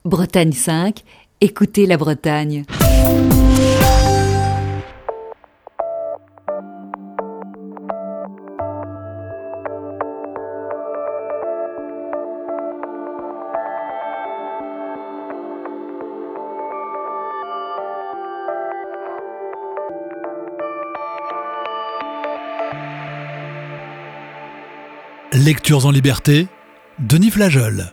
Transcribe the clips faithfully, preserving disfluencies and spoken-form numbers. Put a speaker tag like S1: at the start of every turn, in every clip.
S1: Bretagne cinq, écoutez la Bretagne.
S2: Lectures en liberté, Denis Flageol.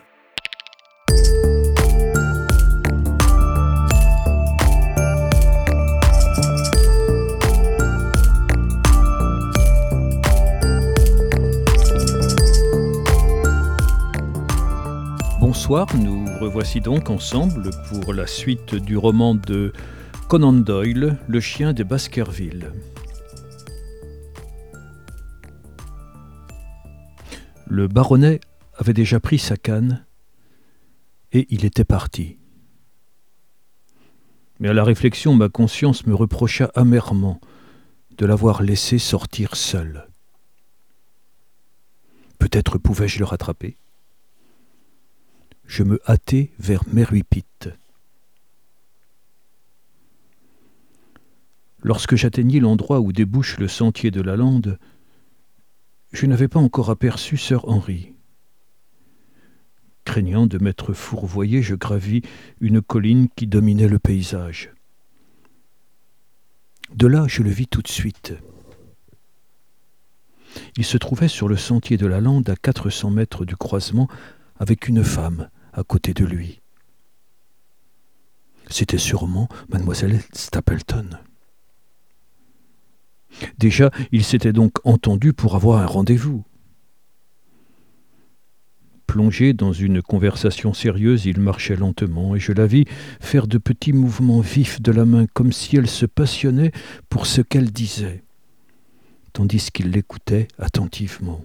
S3: Bonsoir, nous revoici donc ensemble pour la suite du roman de Conan Doyle, Le chien des Baskerville. Le baronnet avait déjà pris sa canne et il était parti. Mais à la réflexion, ma conscience me reprocha amèrement de l'avoir laissé sortir seul. Peut-être pouvais-je le rattraper. Je me hâtai vers Meruipit. Lorsque j'atteignis l'endroit où débouche le sentier de la lande, je n'avais pas encore aperçu sœur Henri. Craignant de m'être fourvoyé, je gravis une colline qui dominait le paysage. De là, je le vis tout de suite. Il se trouvait sur le sentier de la lande à quatre cents mètres du croisement avec une femme à côté de lui. C'était sûrement mademoiselle Stapleton. Déjà, ils s'étaient donc entendus pour avoir un rendez-vous. Plongé dans une conversation sérieuse, il marchait lentement et je la vis faire de petits mouvements vifs de la main comme si elle se passionnait pour ce qu'elle disait, tandis qu'il l'écoutait attentivement.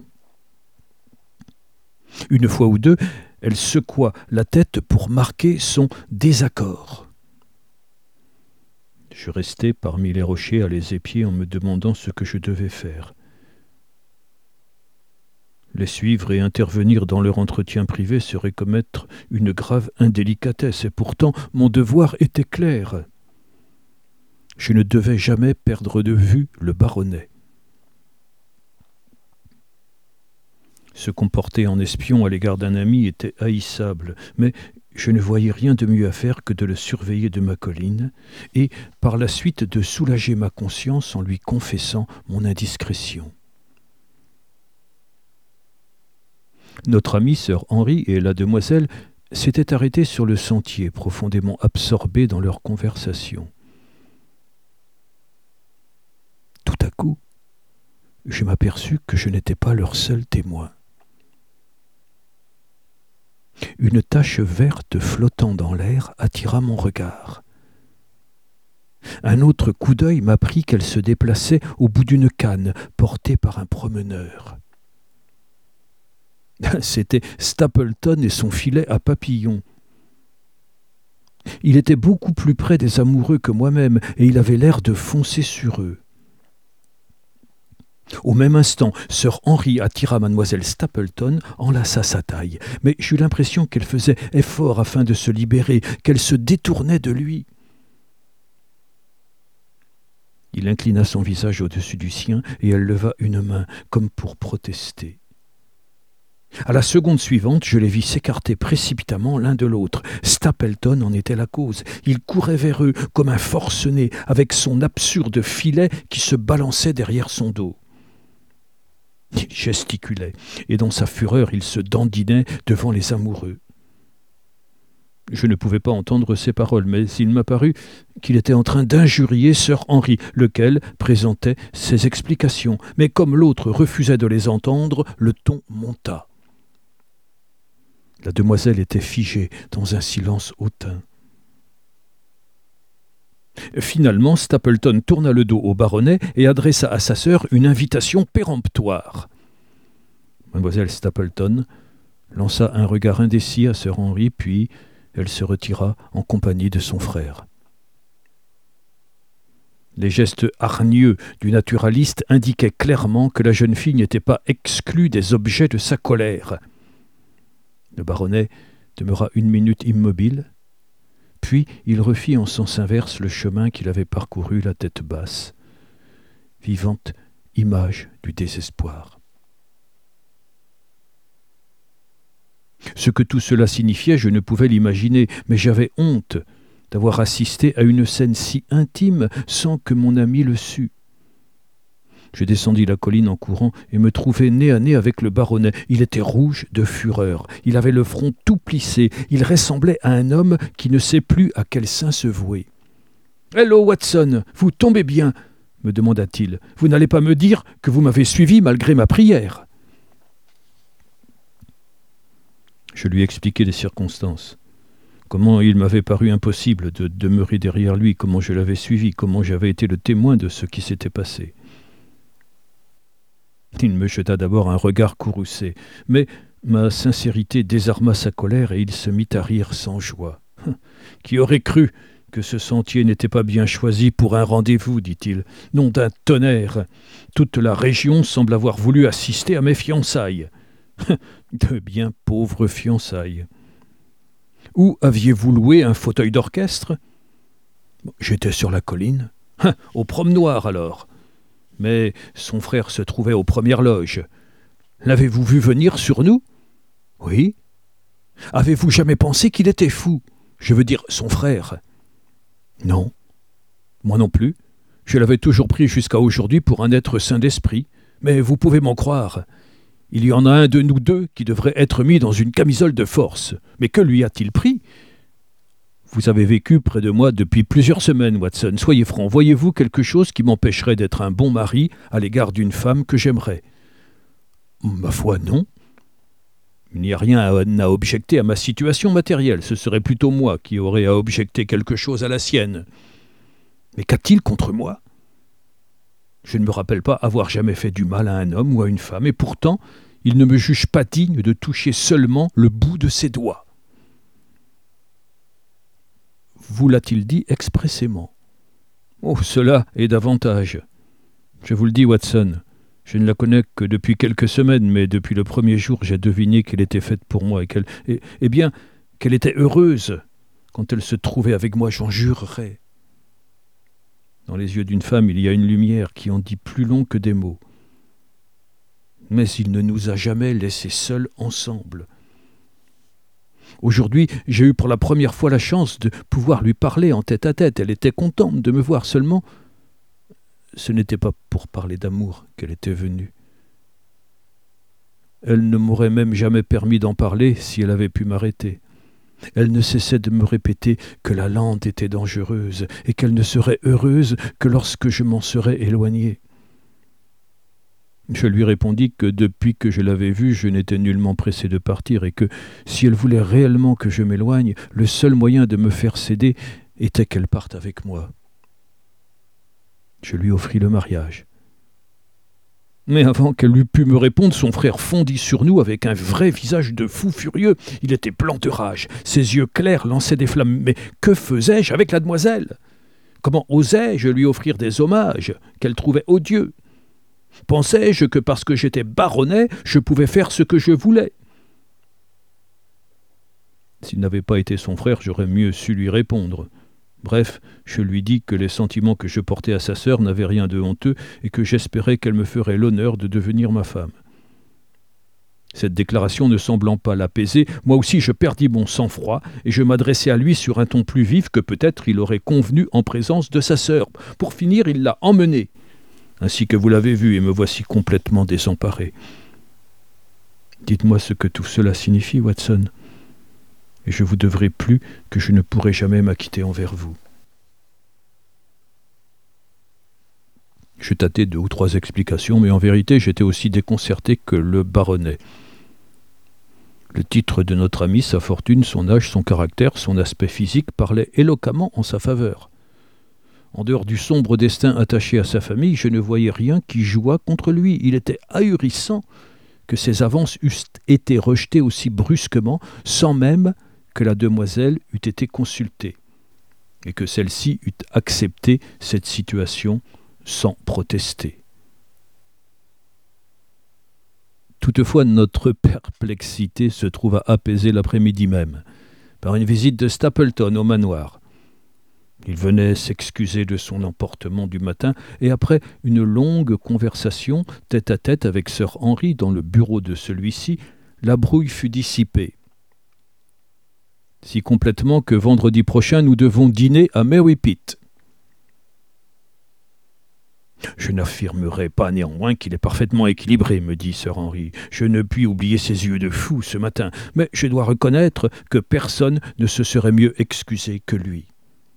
S3: Une fois ou deux, elle secoua la tête pour marquer son désaccord. Je restai parmi les rochers à les épier en me demandant ce que je devais faire. Les suivre et intervenir dans leur entretien privé serait commettre une grave indélicatesse, et pourtant mon devoir était clair. Je ne devais jamais perdre de vue le baronnet. Se comporter en espion à l'égard d'un ami était haïssable, mais je ne voyais rien de mieux à faire que de le surveiller de ma colline, et par la suite de soulager ma conscience en lui confessant mon indiscrétion. Notre amie sœur Henri et la demoiselle s'étaient arrêtés sur le sentier, profondément absorbés dans leur conversation. Tout à coup, je m'aperçus que je n'étais pas leur seul témoin. Une tache verte flottant dans l'air attira mon regard. Un autre coup d'œil m'apprit qu'elle se déplaçait au bout d'une canne portée par un promeneur. C'était Stapleton et son filet à papillons. Il était beaucoup plus près des amoureux que moi-même et il avait l'air de foncer sur eux. Au même instant, sœur Henri attira mademoiselle Stapleton, enlaça sa taille, mais j'eus l'impression qu'elle faisait effort afin de se libérer, qu'elle se détournait de lui. Il inclina son visage au-dessus du sien et elle leva une main, comme pour protester. À la seconde suivante, je les vis s'écarter précipitamment l'un de l'autre. Stapleton en était la cause. Il courait vers eux comme un forcené, avec son absurde filet qui se balançait derrière son dos. Il gesticulait, et dans sa fureur, il se dandinait devant les amoureux. Je ne pouvais pas entendre ses paroles, mais il m'apparut qu'il était en train d'injurier sœur Henri, lequel présentait ses explications. Mais comme l'autre refusait de les entendre, le ton monta. La demoiselle était figée dans un silence hautain. Finalement, Stapleton tourna le dos au baronnet et adressa à sa sœur une invitation péremptoire. Mademoiselle Stapleton lança un regard indécis à sœur Henri, puis elle se retira en compagnie de son frère. Les gestes hargneux du naturaliste indiquaient clairement que la jeune fille n'était pas exclue des objets de sa colère. Le baronnet demeura une minute immobile, Puis il refit en sens inverse le chemin qu'il avait parcouru la tête basse, vivante image du désespoir. Ce que tout cela signifiait, je ne pouvais l'imaginer, mais j'avais honte d'avoir assisté à une scène si intime sans que mon ami le sût. Je descendis la colline en courant et me trouvai nez à nez avec le baronnet. Il était rouge de fureur, il avait le front tout plissé, il ressemblait à un homme qui ne sait plus à quel saint se vouer. « Hello, Watson, vous tombez bien !» me demanda-t-il. « Vous n'allez pas me dire que vous m'avez suivi malgré ma prière ?» Je lui expliquai les circonstances. Comment il m'avait paru impossible de demeurer derrière lui, comment je l'avais suivi, comment j'avais été le témoin de ce qui s'était passé. Il me jeta d'abord un regard courroucé, mais ma sincérité désarma sa colère et il se mit à rire sans joie. « Qui aurait cru que ce sentier n'était pas bien choisi pour un rendez-vous, dit-il. Nom d'un tonnerre, toute la région semble avoir voulu assister à mes fiançailles. De bien pauvres fiançailles. Où aviez-vous loué un fauteuil d'orchestre ? J'étais sur la colline. Au promenoir alors. Mais son frère se trouvait aux premières loges. L'avez-vous vu venir sur nous ? Oui. Avez-vous jamais pensé qu'il était fou ? Je veux dire, son frère. Non. Moi non plus. Je l'avais toujours pris jusqu'à aujourd'hui pour un être sain d'esprit. Mais vous pouvez m'en croire. Il y en a un de nous deux qui devrait être mis dans une camisole de force. Mais que lui a-t-il pris ? Vous avez vécu près de moi depuis plusieurs semaines, Watson. Soyez franc, voyez-vous quelque chose qui m'empêcherait d'être un bon mari à l'égard d'une femme que j'aimerais ? Ma foi, non. Il n'y a rien à, à objecter à ma situation matérielle. Ce serait plutôt moi qui aurais à objecter quelque chose à la sienne. Mais qu'a-t-il contre moi ? Je ne me rappelle pas avoir jamais fait du mal à un homme ou à une femme, et pourtant, il ne me juge pas digne de toucher seulement le bout de ses doigts. Vous l'a-t-il dit expressément ? Oh, cela est davantage. Je vous le dis, Watson, je ne la connais que depuis quelques semaines, mais depuis le premier jour, j'ai deviné qu'elle était faite pour moi et qu'elle, et, et bien, qu'elle était heureuse quand elle se trouvait avec moi, j'en jurerais. Dans les yeux d'une femme, il y a une lumière qui en dit plus long que des mots. Mais il ne nous a jamais laissés seuls ensemble. Aujourd'hui, j'ai eu pour la première fois la chance de pouvoir lui parler en tête à tête. Elle était contente de me voir seulement. Ce n'était pas pour parler d'amour qu'elle était venue. Elle ne m'aurait même jamais permis d'en parler si elle avait pu m'arrêter. Elle ne cessait de me répéter que la lande était dangereuse et qu'elle ne serait heureuse que lorsque je m'en serais éloigné. Je lui répondis que depuis que je l'avais vue, je n'étais nullement pressé de partir et que, si elle voulait réellement que je m'éloigne, le seul moyen de me faire céder était qu'elle parte avec moi. Je lui offris le mariage. Mais avant qu'elle eût pu me répondre, son frère fondit sur nous avec un vrai visage de fou furieux. Il était blanc de rage, ses yeux clairs lançaient des flammes. Mais que faisais-je avec la demoiselle ? Comment osais-je lui offrir des hommages qu'elle trouvait odieux ? Pensais-je que parce que j'étais baronnet, je pouvais faire ce que je voulais ? S'il n'avait pas été son frère, j'aurais mieux su lui répondre. Bref, je lui dis que les sentiments que je portais à sa sœur n'avaient rien de honteux et que j'espérais qu'elle me ferait l'honneur de devenir ma femme. Cette déclaration ne semblant pas l'apaiser, moi aussi je perdis mon sang-froid et je m'adressai à lui sur un ton plus vif que peut-être il aurait convenu en présence de sa sœur. Pour finir, il l'a emmenée, ainsi que vous l'avez vu, et me voici complètement désemparé. Dites-moi ce que tout cela signifie, Watson, et je vous devrai plus que je ne pourrai jamais m'acquitter envers vous. Je tâtai deux ou trois explications, mais en vérité j'étais aussi déconcerté que le baronnet. Le titre de notre ami, sa fortune, son âge, son caractère, son aspect physique parlaient éloquemment en sa faveur. En dehors du sombre destin attaché à sa famille, je ne voyais rien qui jouât contre lui. Il était ahurissant que ses avances eussent été rejetées aussi brusquement, sans même que la demoiselle eût été consultée, et que celle-ci eût accepté cette situation sans protester. Toutefois, notre perplexité se trouva apaisée l'après-midi même, par une visite de Stapleton au manoir. Il venait s'excuser de son emportement du matin, et après une longue conversation tête-à-tête avec Sir Henry dans le bureau de celui-ci, la brouille fut dissipée. Si complètement que vendredi prochain nous devons dîner à Merripit. Je n'affirmerai pas néanmoins qu'il est parfaitement équilibré, me dit Sir Henry. Je ne puis oublier ses yeux de fou ce matin, mais je dois reconnaître que personne ne se serait mieux excusé que lui.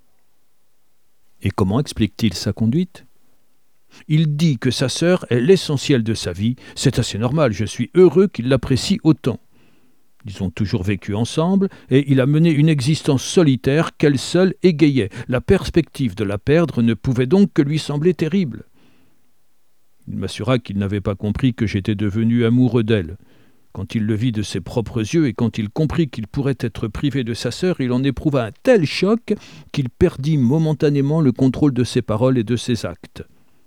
S3: Et comment explique-t-il sa conduite ? Il dit que sa sœur est l'essentiel de sa vie. C'est assez normal, je suis heureux qu'il l'apprécie autant. Ils ont toujours vécu ensemble, et il a mené une existence solitaire qu'elle seule égayait. La perspective de la perdre ne pouvait donc que lui sembler terrible. Il m'assura qu'il n'avait pas compris que j'étais devenu amoureux d'elle. Quand il le vit de ses propres yeux et quand il comprit qu'il pourrait être privé de sa sœur, il en éprouva un tel choc qu'il perdit momentanément le contrôle de ses paroles et de ses actes.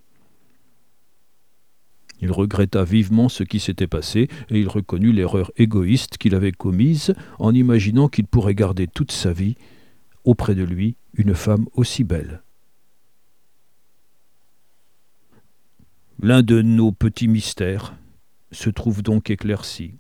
S3: Il regretta vivement ce qui s'était passé et il reconnut l'erreur égoïste qu'il avait commise en imaginant qu'il pourrait garder toute sa vie auprès de lui une femme aussi belle. L'un de nos petits mystères se trouve donc éclairci.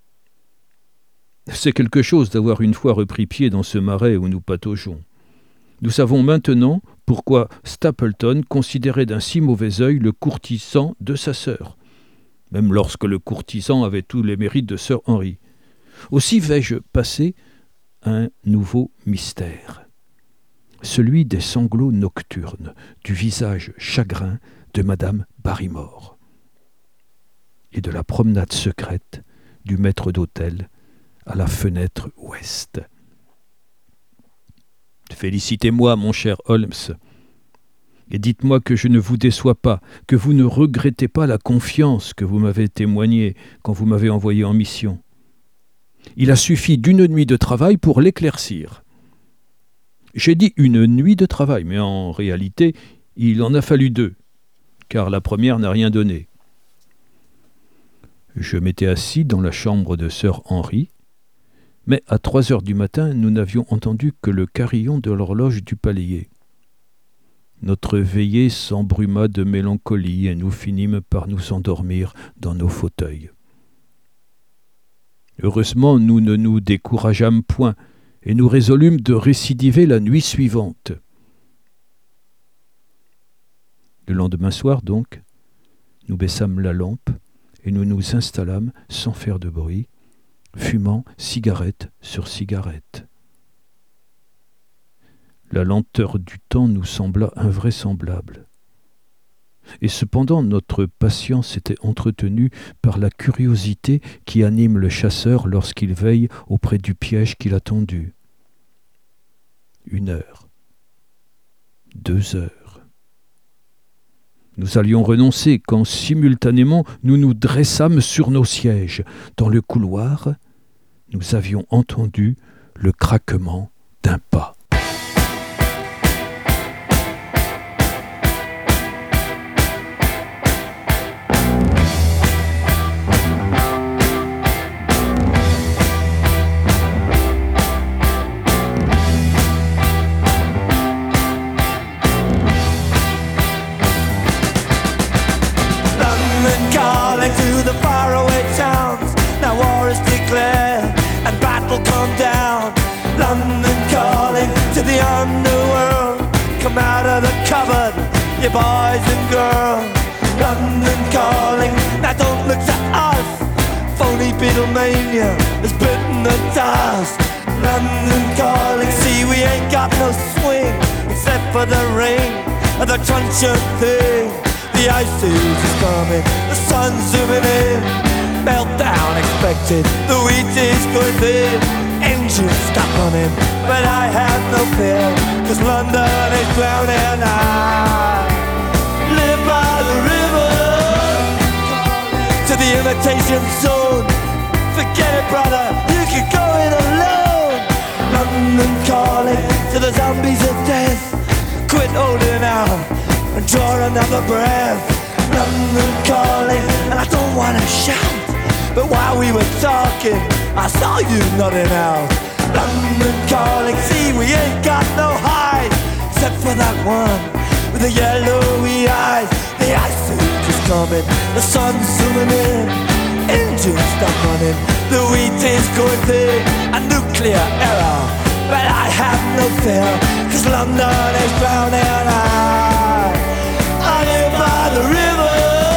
S3: C'est quelque chose d'avoir une fois repris pied dans ce marais où nous pataugeons. Nous savons maintenant pourquoi Stapleton considérait d'un si mauvais œil le courtisan de sa sœur, même lorsque le courtisan avait tous les mérites de Sir Henry. Aussi vais-je passer à un nouveau mystère, celui des sanglots nocturnes, du visage chagrin de Madame Barrymore, et de la promenade secrète du maître d'hôtel à la fenêtre ouest. Félicitez-moi, mon cher Holmes, et dites-moi que je ne vous déçois pas, que vous ne regrettez pas la confiance que vous m'avez témoignée quand vous m'avez envoyé en mission. Il a suffi d'une nuit de travail pour l'éclaircir. J'ai dit une nuit de travail, mais en réalité, il en a fallu deux, car la première n'a rien donné. Je m'étais assis dans la chambre de Sir Henry, mais à trois heures du matin, nous n'avions entendu que le carillon de l'horloge du palier. Notre veillée s'embruma de mélancolie et nous finîmes par nous endormir dans nos fauteuils. Heureusement, nous ne nous décourageâmes point et nous résolûmes de récidiver la nuit suivante. Le lendemain soir, donc, nous baissâmes la lampe et nous nous installâmes sans faire de bruit, fumant cigarette sur cigarette. La lenteur du temps nous sembla invraisemblable. Et cependant notre patience était entretenue par la curiosité qui anime le chasseur lorsqu'il veille auprès du piège qu'il a tendu. Une heure, deux heures. Nous allions renoncer quand simultanément nous nous dressâmes sur nos sièges. Dans le couloir, nous avions entendu le craquement d'un pas. You boys and girls, London calling. Now don't look to us. Phony Beatlemania has bitten the dust. London calling. See, we ain't got no swing except for the rain and the truncheon thing. The ice age is coming, the sun's zooming in. Meltdown expected, the wheat is going thin. Engines stop running, but I have no fear, 'cause London is drowning. I live by the river, to the imitation zone. Forget it, brother, you can go it alone. London calling to the zombies of death. Quit holding out and draw another breath. London calling, and I don't wanna shout, but while we were talking, I saw you nodding out. London calling, see we ain't got no hide, except
S4: for that one with the yellowy eyes. The ice age is coming, the sun's zooming in. Engines stop running, the wheat is going thick. A nuclear error, but I have no fear, 'cause London is drowning. I, I live by the river.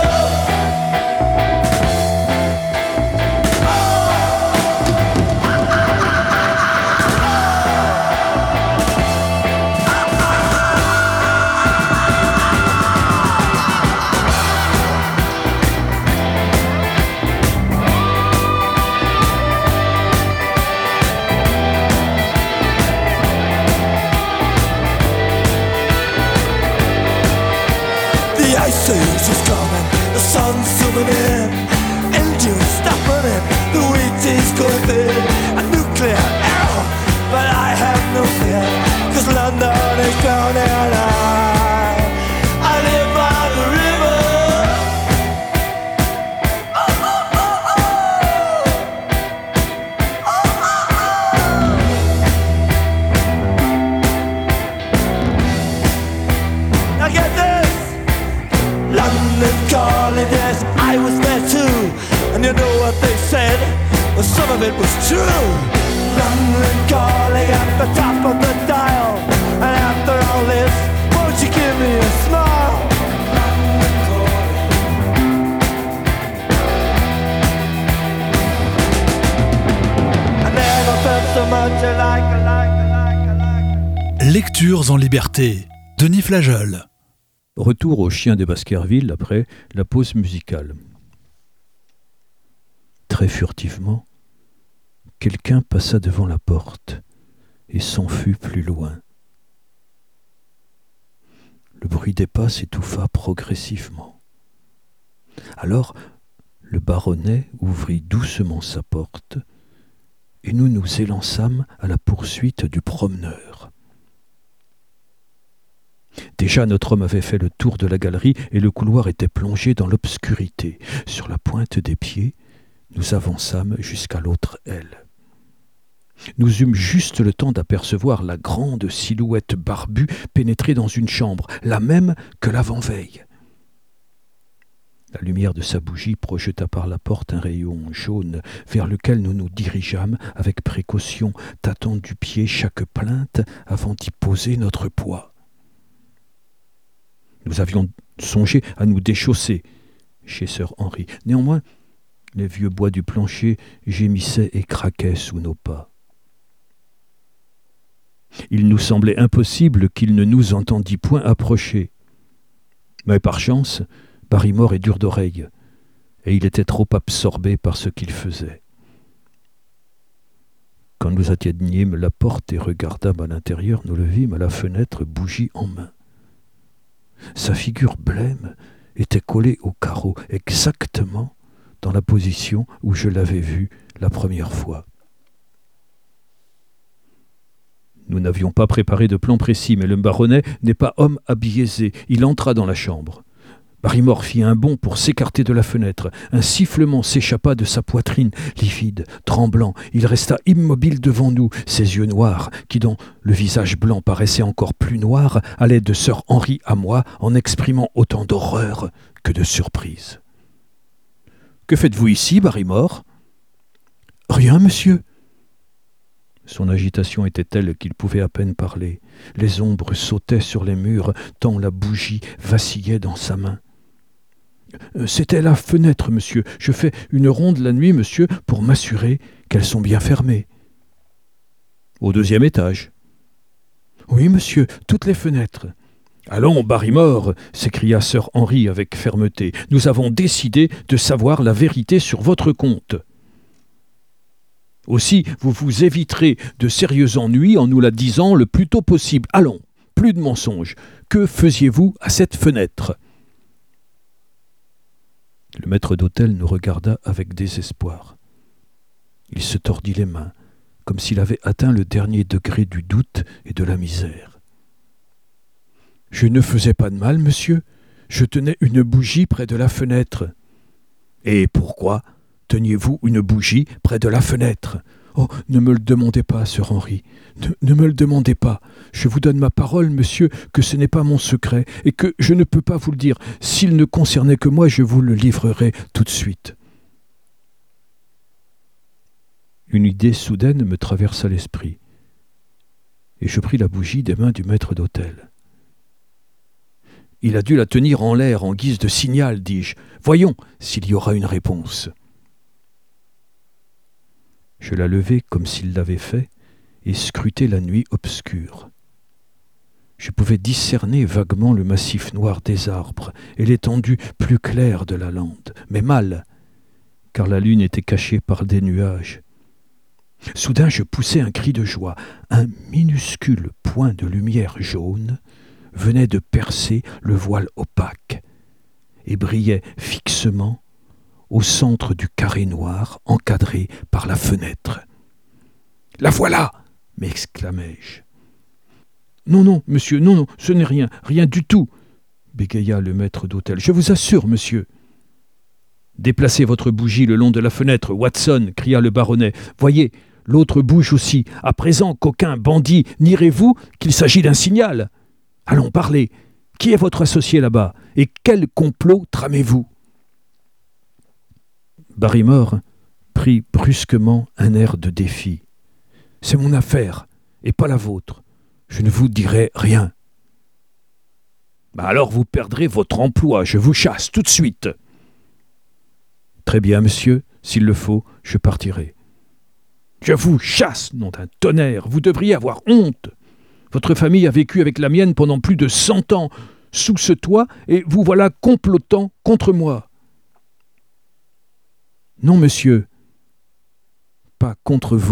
S4: The ice age is coming, the sun's zooming in. Engines stop running, the wheat is going thin. A nuclear error, but I have no fear, 'cause London is drowning. I, I live by the river. Oh, oh, oh, oh. Oh, oh, oh. Now get this. London calling, yes, I was there too. And you know what they said? Well, some of it was true. London calling at the top of the dial. And after all this, won't you give me a smile? London calling. I never felt so much alike, alike, alike, alike.
S2: Lectures en liberté. Denis Flageol.
S3: Retour au Chien de Baskerville après la pause musicale. Très furtivement, quelqu'un passa devant la porte et s'enfuit plus loin. Le bruit des pas s'étouffa progressivement. Alors, le baronnet ouvrit doucement sa porte et nous nous élançâmes à la poursuite du promeneur. Déjà notre homme avait fait le tour de la galerie et le couloir était plongé dans l'obscurité. Sur la pointe des pieds, nous avançâmes jusqu'à l'autre aile. Nous eûmes juste le temps d'apercevoir la grande silhouette barbue pénétrer dans une chambre, la même que l'avant-veille. La lumière de sa bougie projeta par la porte un rayon jaune vers lequel nous nous dirigeâmes avec précaution, tâtant du pied chaque plainte avant d'y poser notre poids. Nous avions songé à nous déchausser chez sœur Henri. Néanmoins, les vieux bois du plancher gémissaient et craquaient sous nos pas. Il nous semblait impossible qu'il ne nous entendît point approcher. Mais par chance, Barrymore est dur d'oreille, et il était trop absorbé par ce qu'il faisait. Quand nous atteignîmes la porte et regardâmes à l'intérieur, nous le vîmes à la fenêtre, bougie en main. Sa figure blême était collée au carreau, exactement dans la position où je l'avais vue la première fois. Nous n'avions pas préparé de plan précis, mais le baronnet n'est pas homme à biaiser. Il entra dans la chambre. Barrymore fit un bond pour s'écarter de la fenêtre. Un sifflement s'échappa de sa poitrine. Livide, tremblant, il resta immobile devant nous. Ses yeux noirs, qui dans le visage blanc paraissaient encore plus noirs, allaient de sœur Henri à moi en exprimant autant d'horreur que de surprise. « Que faites-vous ici, Barrymore ?»« Rien, monsieur. » Son agitation était telle qu'il pouvait à peine parler. Les ombres sautaient sur les murs, tant la bougie vacillait dans sa main. « C'était la fenêtre, monsieur. Je fais une ronde la nuit, monsieur, pour m'assurer qu'elles sont bien fermées. »« Au deuxième étage ?»« Oui, monsieur, toutes les fenêtres. »« Allons, Barrymore !» s'écria sœur Henri avec fermeté. « Nous avons décidé de savoir la vérité sur votre compte. » Aussi, vous vous éviterez de sérieux ennuis en nous la disant le plus tôt possible. Allons, plus de mensonges. Que faisiez-vous à cette fenêtre ? Le maître d'hôtel nous regarda avec désespoir. Il se tordit les mains, comme s'il avait atteint le dernier degré du doute et de la misère. « Je ne faisais pas de mal, monsieur. Je tenais une bougie près de la fenêtre. »« Et pourquoi teniez-vous une bougie près de la fenêtre ? Oh, ne me le demandez pas, sœur Henri. Ne, ne me le demandez pas. Je vous donne ma parole, monsieur, que ce n'est pas mon secret et que je ne peux pas vous le dire. S'il ne concernait que moi, je vous le livrerai tout de suite. » Une idée soudaine me traversa l'esprit et je pris la bougie des mains du maître d'hôtel. « Il a dû la tenir en l'air en guise de signal, dis-je. Voyons s'il y aura une réponse. » Je la levai comme s'il l'avait fait et scrutai la nuit obscure. Je pouvais discerner vaguement le massif noir des arbres et l'étendue plus claire de la lande, mais mal, car la lune était cachée par des nuages. Soudain, je poussai un cri de joie. Un minuscule point de lumière jaune venait de percer le voile opaque et brillait fixement au centre du carré noir encadré par la fenêtre. « La voilà !» m'exclamai-je. « Non, non, monsieur, non, non, ce n'est rien, rien du tout !» bégaya le maître d'hôtel. « Je vous assure, monsieur !»« Déplacez votre bougie le long de la fenêtre, Watson !» cria le baronnet. « Voyez, l'autre bouge aussi. À présent, coquin, bandit, nierez-vous qu'il s'agit d'un signal ? Allons, parlez. Qui est votre associé là-bas ? Et quel complot tramez-vous » Barrymore prit brusquement un air de défi. « C'est mon affaire, et pas la vôtre. Je ne vous dirai rien. »« Bah alors vous perdrez votre emploi, je vous chasse tout de suite. »« Très bien, monsieur, s'il le faut, je partirai. »« Je vous chasse, nom d'un tonnerre, vous devriez avoir honte. Votre famille a vécu avec la mienne pendant plus de cent ans, sous ce toit, et vous voilà complotant contre moi. »« Non, monsieur, pas contre vous. »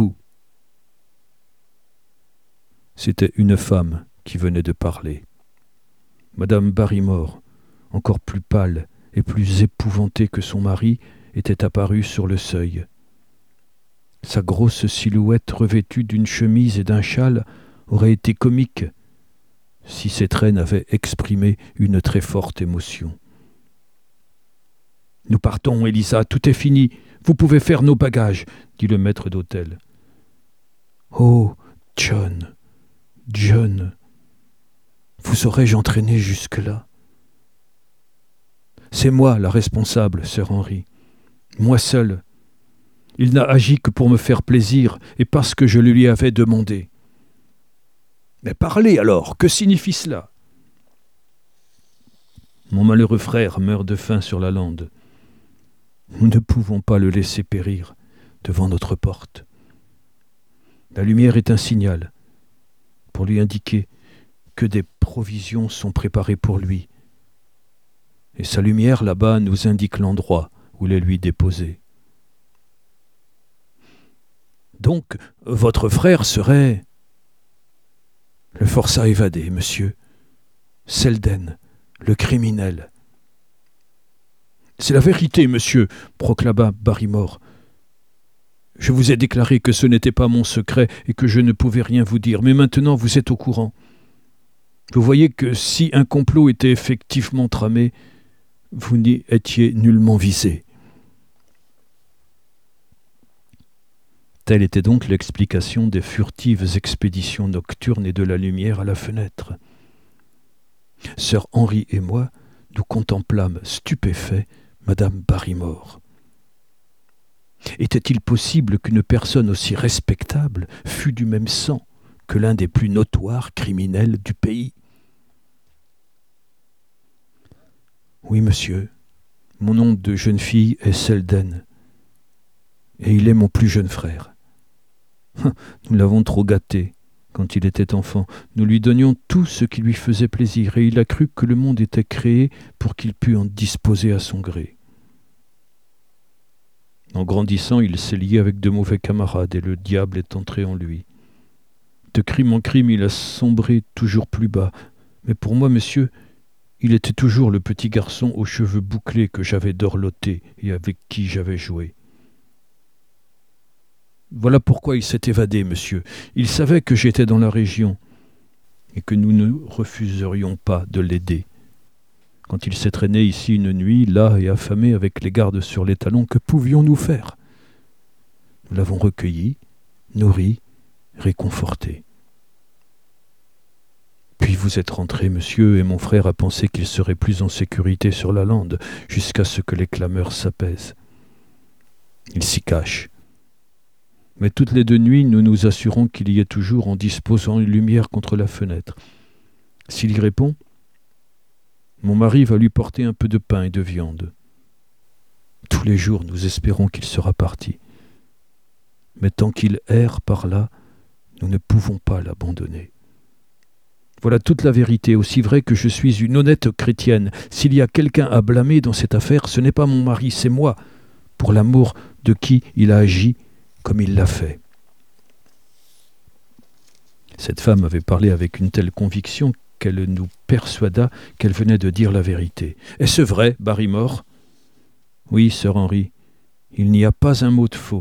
S3: C'était une femme qui venait de parler. Madame Barrymore, encore plus pâle et plus épouvantée que son mari, était apparue sur le seuil. Sa grosse silhouette revêtue d'une chemise et d'un châle aurait été comique si ses traits n'avaient exprimé une très forte émotion. « Nous partons, Élisa, tout est fini. Vous pouvez faire nos bagages, » dit le maître d'hôtel. « Oh, John, John, vous aurais-je entraîné jusque-là ? C'est moi la responsable, sœur Henri. Moi seul. Il n'a agi que pour me faire plaisir et parce que je le lui avais demandé. Mais parlez alors, que signifie cela ? Mon malheureux frère meurt de faim sur la lande. Nous ne pouvons pas le laisser périr devant notre porte. La lumière est un signal pour lui indiquer que des provisions sont préparées pour lui. Et sa lumière là-bas nous indique l'endroit où les lui déposer. Donc, votre frère serait... Le forçat évadé, monsieur. Selden, le criminel. C'est la vérité, monsieur, proclama Barrymore. Je vous ai déclaré que ce n'était pas mon secret et que je ne pouvais rien vous dire, mais maintenant vous êtes au courant. Vous voyez que si un complot était effectivement tramé, vous n'y étiez nullement visé. Telle était donc l'explication des furtives expéditions nocturnes et de la lumière à la fenêtre. Sœur Henri et moi, nous contemplâmes stupéfaits madame Barrymore. Était-il possible qu'une personne aussi respectable fût du même sang que l'un des plus notoires criminels du pays ? Oui, monsieur, mon nom de jeune fille est Selden, et il est mon plus jeune frère. Nous l'avons trop gâté quand il était enfant. Nous lui donnions tout ce qui lui faisait plaisir, et il a cru que le monde était créé pour qu'il pût en disposer à son gré. En grandissant, il s'est lié avec de mauvais camarades, et le diable est entré en lui. De crime en crime, il a sombré toujours plus bas. Mais pour moi, monsieur, il était toujours le petit garçon aux cheveux bouclés que j'avais dorloté et avec qui j'avais joué. Voilà pourquoi il s'est évadé, monsieur. Il savait que j'étais dans la région et que nous ne refuserions pas de l'aider. Quand il s'est traîné ici une nuit, là et affamé avec les gardes sur les talons, que pouvions-nous faire ? Nous l'avons recueilli nourri, réconforté. Puis vous êtes rentré, monsieur, et mon frère a pensé qu'il serait plus en sécurité sur la lande, jusqu'à ce que les clameurs s'apaisent. Il s'y cache. Mais toutes les deux nuits, nous nous assurons qu'il y est toujours en disposant une lumière contre la fenêtre. S'il y répond, mon mari va lui porter un peu de pain et de viande. Tous les jours, nous espérons qu'il sera parti. Mais tant qu'il erre par là, nous ne pouvons pas l'abandonner. Voilà toute la vérité, aussi vrai que je suis une honnête chrétienne. S'il y a quelqu'un à blâmer dans cette affaire, ce n'est pas mon mari, c'est moi, pour l'amour de qui il a agi comme il l'a fait. Cette femme avait parlé avec une telle conviction qu'elle nous persuada qu'elle venait de dire la vérité. « Est-ce vrai, Barrymore ?»« Oui, sœur Henry, il n'y a pas un mot de faux. »«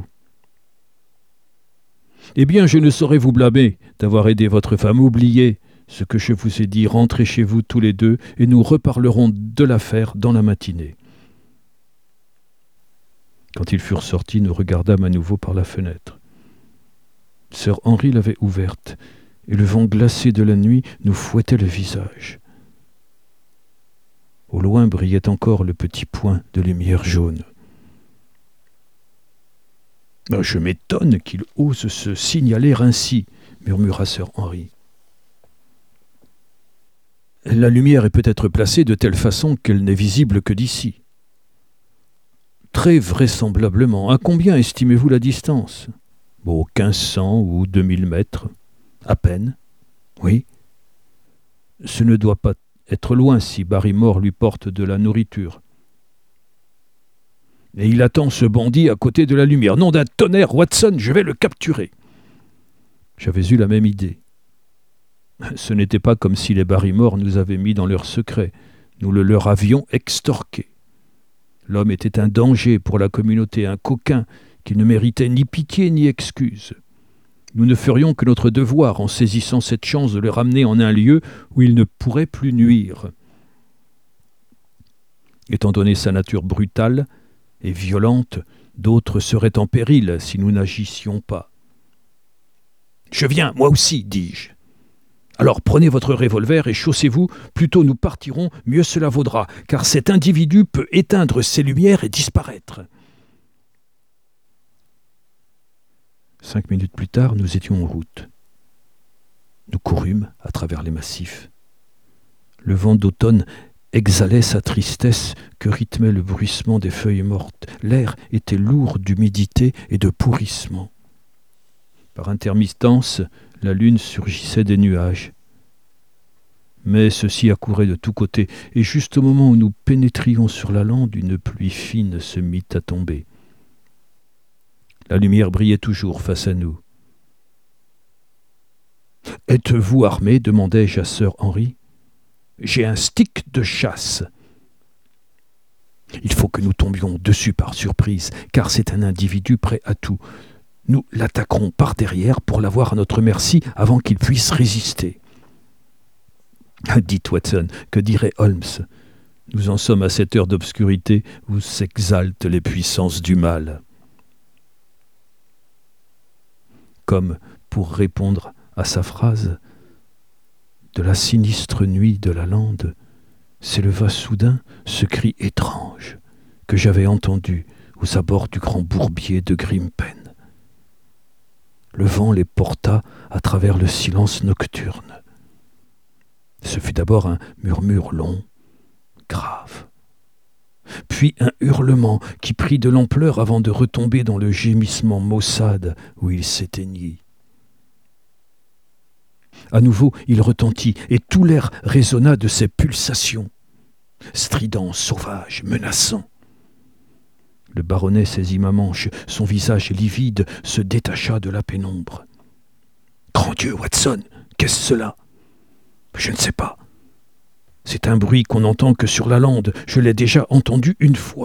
S3: Eh bien, je ne saurais vous blâmer d'avoir aidé votre femme. Oubliez ce que je vous ai dit, rentrez chez vous tous les deux et nous reparlerons de l'affaire dans la matinée. » Quand ils furent sortis, nous regardâmes à nouveau par la fenêtre. Sœur Henry l'avait ouverte, et le vent glacé de la nuit nous fouettait le visage. Au loin brillait encore le petit point de lumière jaune. « Je m'étonne qu'il ose se signaler ainsi, » murmura sœur Henry. « La lumière est peut-être placée de telle façon qu'elle n'est visible que d'ici. » Très vraisemblablement. À combien estimez-vous la distance ? Bon, quinze cents ou deux mille mètres. À peine. Oui. Ce ne doit pas être loin si Barrymore lui porte de la nourriture. Et il attend ce bandit à côté de la lumière. Nom d'un tonnerre, Watson, je vais le capturer. J'avais eu la même idée. Ce n'était pas comme si les Barrymore nous avaient mis dans leur secret. Nous le leur avions extorqué. L'homme était un danger pour la communauté, un coquin qui ne méritait ni pitié ni excuse. Nous ne ferions que notre devoir en saisissant cette chance de le ramener en un lieu où il ne pourrait plus nuire. Étant donné sa nature brutale et violente, d'autres seraient en péril si nous n'agissions pas. « Je viens, moi aussi, dis-je. Alors prenez votre revolver et chaussez-vous, plus tôt nous partirons, mieux cela vaudra, car cet individu peut éteindre ses lumières et disparaître. » Cinq minutes plus tard, nous étions en route. Nous courûmes à travers les massifs. Le vent d'automne exhalait sa tristesse que rythmait le bruissement des feuilles mortes. L'air était lourd d'humidité et de pourrissement. Par intermittence, la lune surgissait des nuages. Mais ceux-ci accouraient de tous côtés, et juste au moment où nous pénétrions sur la lande, une pluie fine se mit à tomber. La lumière brillait toujours face à nous. « Êtes-vous armé ?» demandai-je à sœur Henry. « J'ai un stick de chasse. » Il faut que nous tombions dessus par surprise, car c'est un individu prêt à tout. Nous l'attaquerons par derrière pour l'avoir à notre merci avant qu'il puisse résister. Dites Watson, que dirait Holmes ? Nous en sommes à cette heure d'obscurité où s'exaltent les puissances du mal. Comme pour répondre à sa phrase, de la sinistre nuit de la lande s'éleva soudain ce cri étrange que j'avais entendu aux abords du grand bourbier de Grimpen. Le vent les porta à travers le silence nocturne. Ce fut d'abord un murmure long, grave, puis un hurlement qui prit de l'ampleur avant de retomber dans le gémissement maussade où il s'éteignit. À nouveau, il retentit, et tout l'air résonna de ses pulsations, strident, sauvage, menaçant. Le baronnet saisit ma manche, son visage livide se détacha de la pénombre. « Grand Dieu, Watson, qu'est-ce cela ? Je ne sais pas. C'est un bruit qu'on n'entend que sur la lande, je l'ai déjà entendu une fois. »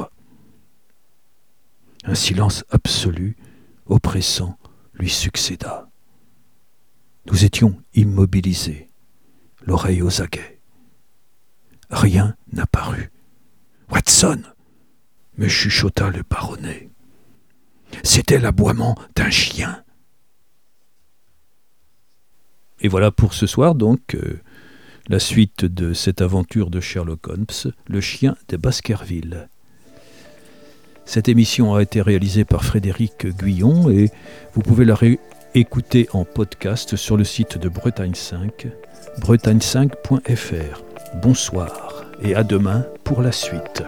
S3: Un silence absolu, oppressant, lui succéda. Nous étions immobilisés, l'oreille aux aguets. Rien n'apparut. « Watson !» me chuchota le baronnet. C'était l'aboiement d'un chien. Et voilà pour ce soir, donc, euh, la suite de cette aventure de Sherlock Holmes, le chien de Baskerville. Cette émission a été réalisée par Frédéric Guyon et vous pouvez la réécouter en podcast sur le site de Bretagne cinq, bretagne cinq point f r. Bonsoir et à demain pour la suite.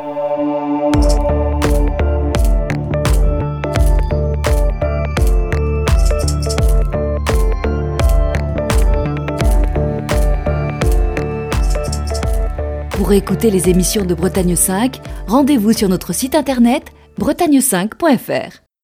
S1: Pour écouter les émissions de Bretagne cinq, rendez-vous sur notre site internet bretagne cinq point f r.